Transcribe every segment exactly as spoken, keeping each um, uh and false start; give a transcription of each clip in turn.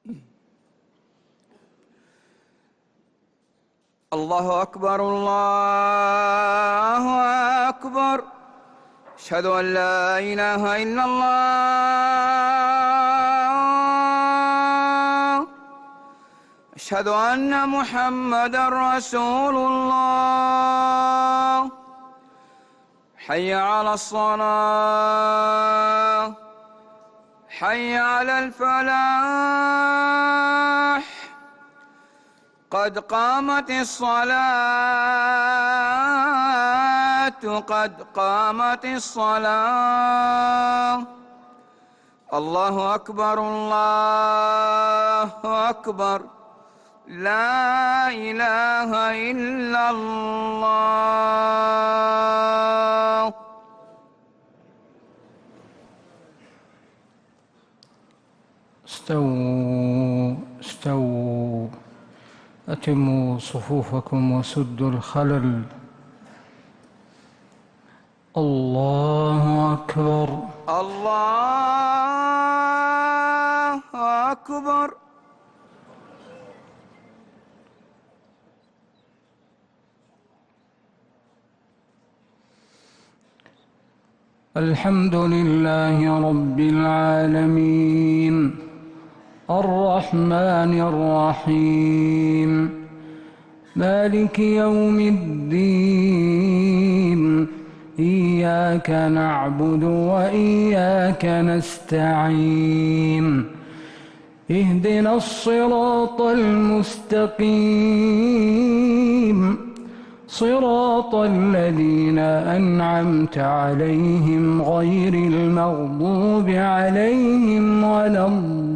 الله أكبر الله أكبر. أشهد أن لا إله إلا الله. أشهد أن محمدًا رسول الله. حي على الصلاة، حي على الفلاح، قد قامت الصلاة، قد قامت الصلاة. الله أكبر الله أكبر. لا إله إلا الله. استووا استووا أتموا صفوفكم وسدوا الخلل. الله أكبر الله أكبر. الحمد لله رب العالمين الرحمن الرحيم مالك يوم الدين. إياك نعبد وإياك نستعين. اهدنا الصراط المستقيم صراط الذين أنعمت عليهم غير المغضوب عليهم ولا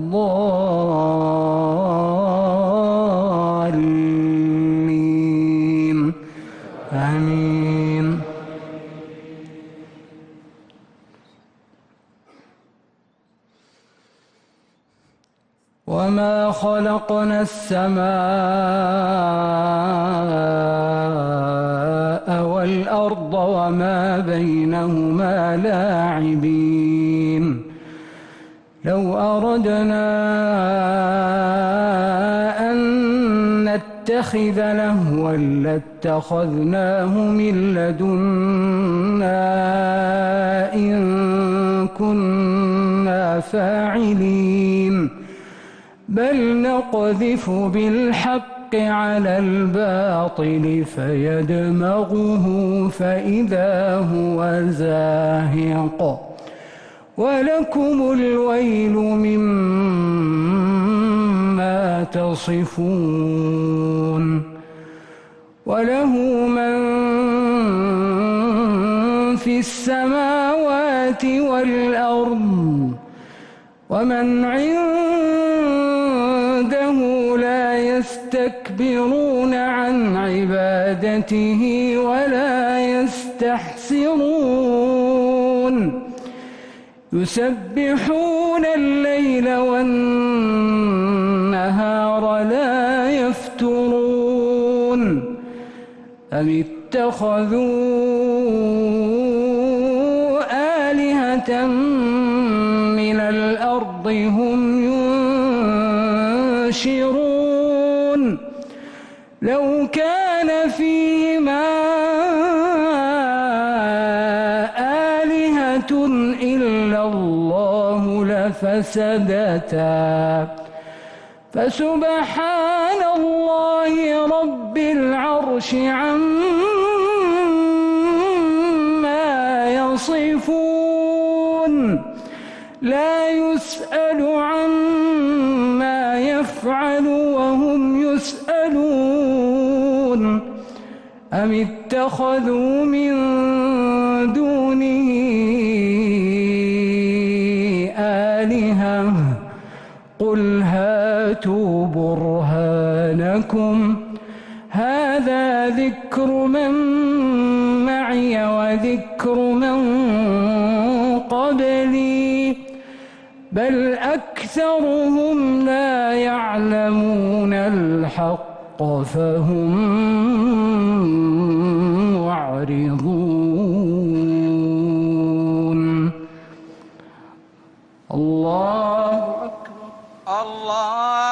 الضالين. آمين. وما خلقنا السماء والأرض وما بينهما لاعبين. لو أردنا أن نتخذ لهوا لاتخذناه من لدنا إن كنا فاعلين. بل نقذف بالحق على الباطل فيدمغه فإذا هو زاهق. ولكم الويل مما تصفون. وله من في السماوات والأرض ومن عنده لا يستكبرون عن عبادته ولا يستحسرون. يسبحون الليل والنهار لا يفترون. أم اتخذوا آلهة من الأرض هم ينشرون. لو كان فيهما آلهة إلا الله لفسدتا فسبحان الله رب العرش عما يصفون. لا يسأل عما يفعل وهم يسألون. أم اتخذوا من دونه آلهة قل هاتوا برهانكم هذا ذكر من معي وذكر من قبلي بل أكثرهم لا يعلمون الحق فهم معرضون. الله أكبر. الله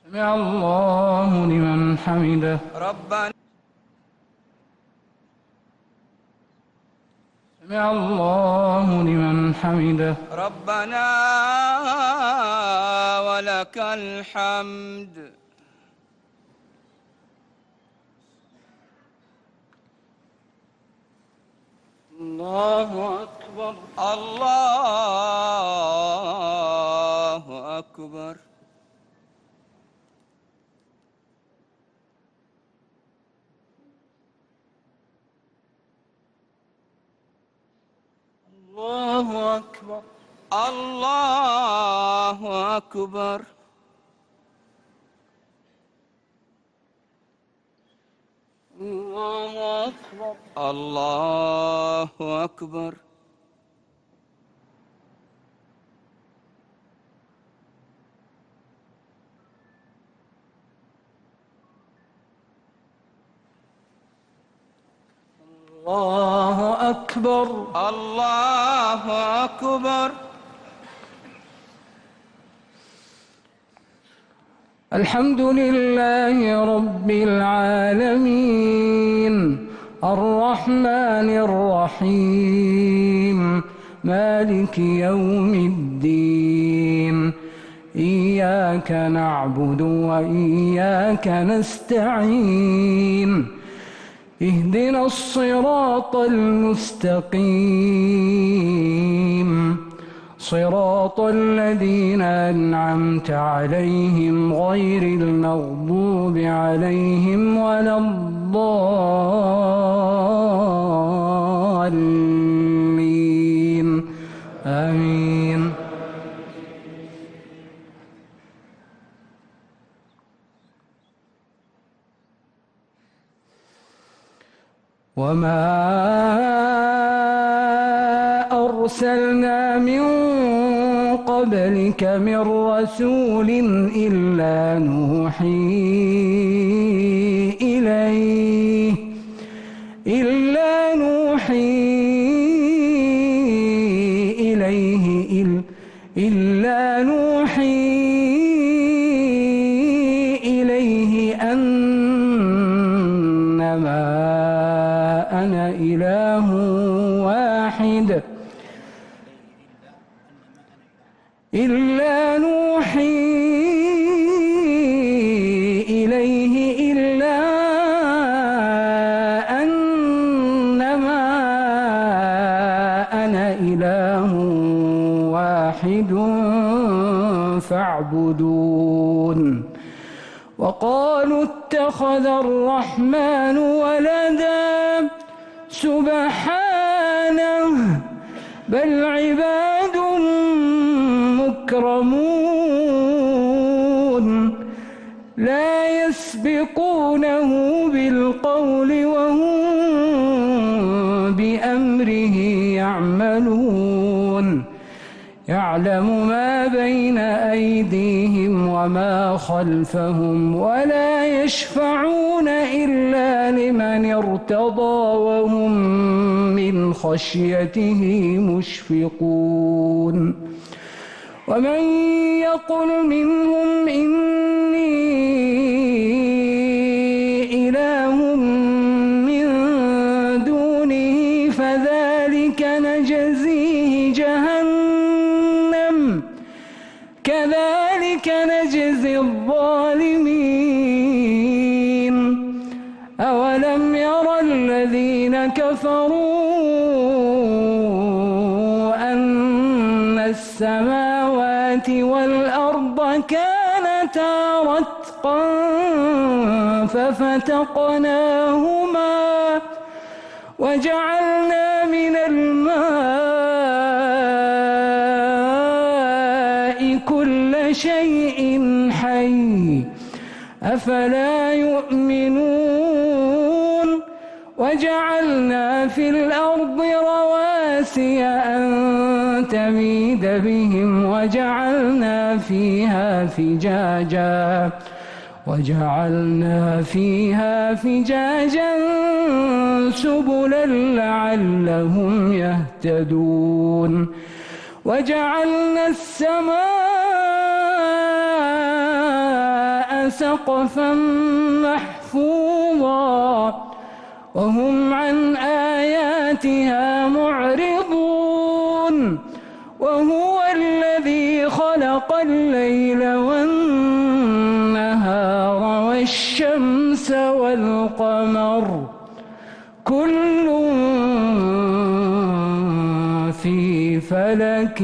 سمع الله لمن حمده. ربنا سمع الله لمن حمده. ربنا ولك الحمد. الله أكبر. الله أكبر. الله أكبر. الله أكبر. الله أكبر. الله أكبر. الله أكبر. الله أكبر. الحمد لله رب العالمين الرحمن الرحيم مالك يوم الدين إياك نعبد وإياك نستعين اهدنا الصراط المستقيم صراط الذين أنعمت عليهم غير المغضوب عليهم ولا الضالين آمين. وما أرسلنا من قبلك من رسول إلا نوحي إليه إلا نوحي إليه إلا نوحي إليه أنما أنا إله واحد إلا نوحي إليه إلا أنما أنا إله واحد فاعبدون. وقالوا اتخذ الرحمن ولدا سبحانه بل عباد مكرمون لا يسبقونه بالقول وهم بأمره يعملون يعلم ما بين أيديهم وما خلفهم ولا يشفعون إلا لمن ارتضى وهم من خشيته مشفقون. ومن يقل منهم إني إله من دونه فذلك نجزيه جهنم كذلك نجزي الظالمين. أولم ير الذين كفروا أن السماوات والأرض كانتا رتقا ففتقناهما وجعلنا من الماء كل شيء حي أفلا يؤمنون. وجعلنا في الأرض رواسي أن تميد بهم وجعلنا فيها فجاجا وجعلنا فيها فجاجا سبلا لعلهم يهتدون. وجعلنا السماء سقفا محفوظا وهم عن آياتها معرضون وهو الذي خلق الليل والنهار والشمس والقمر كل في فلك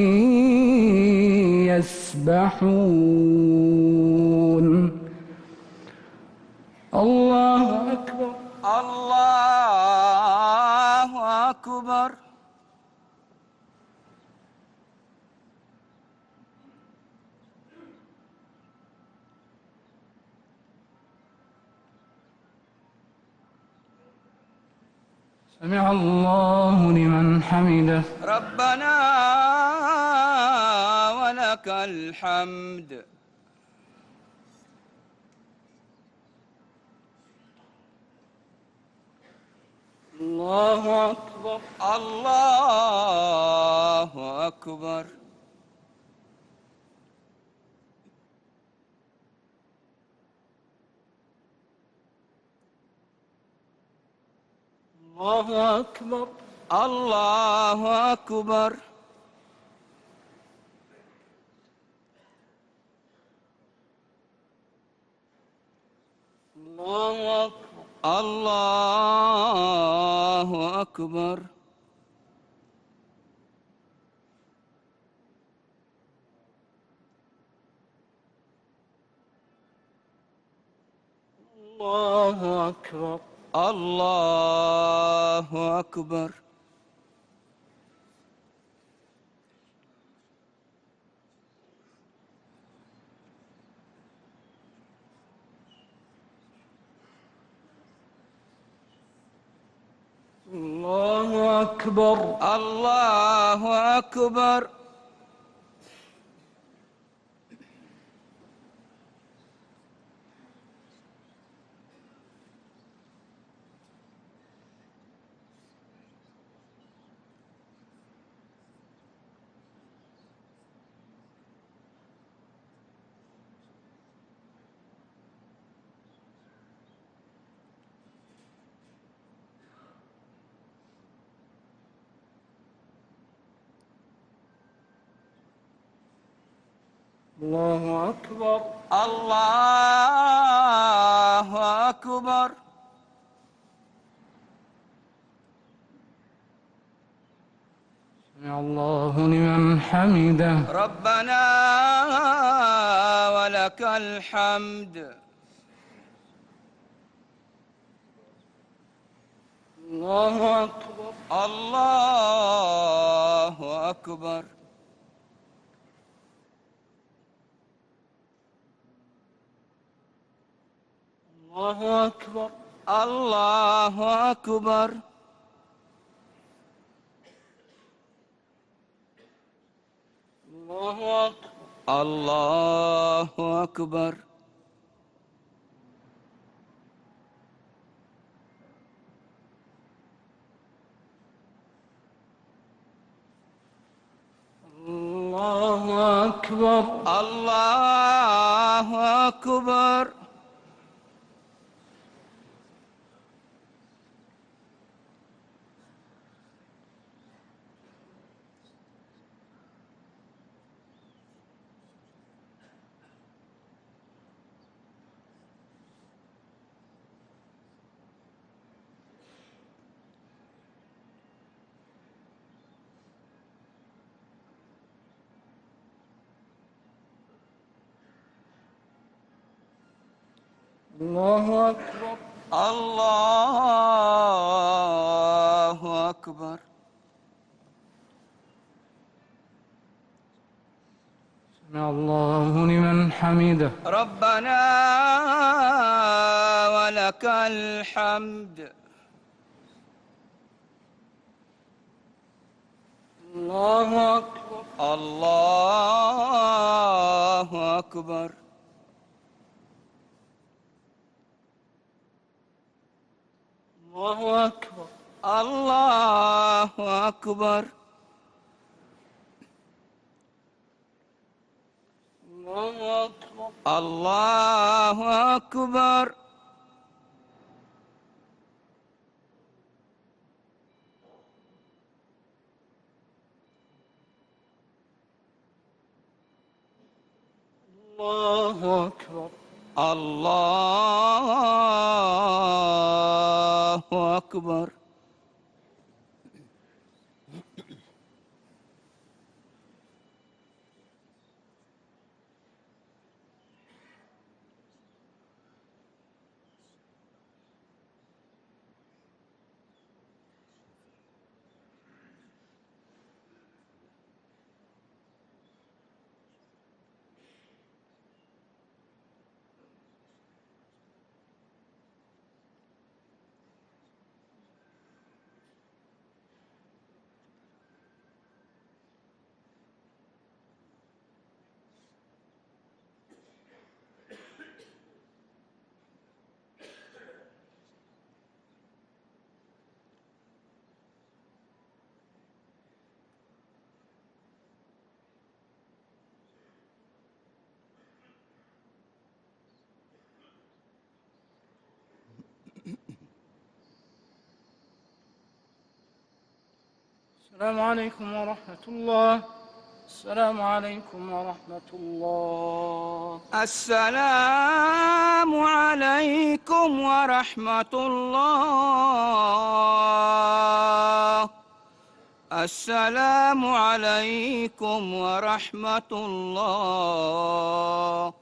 يسبحون. الله أكبر. الله أكبر. سمع الله لمن حمده. ربنا ولك الحمد. الله أكبر. الله أكبر. الله أكبر. الله أكبر. الله أكبر. الله أكبر. الله أكبر. الله أكبر. الله أكبر. الله أكبر. الله أكبر. الله أكبر. سمع الله لمن حمده. ربنا ولك الحمد. الله أكبر. الله أكبر. الله أكبر. الله أكبر. الله أكبر. الله أكبر. الله أكبر. الله أكبر. الله أكبر. الله أكبر. سمع الله لمن حمده. ربنا ولك الحمد. الله أكبر. الله أكبر. الله أكبر. الله أكبر. الله أكبر. الله أكبر. الله أكبر. الله أكبر. السلام عليكم ورحمة الله. السلام عليكم ورحمة الله. السلام عليكم ورحمة الله. السلام عليكم ورحمة الله.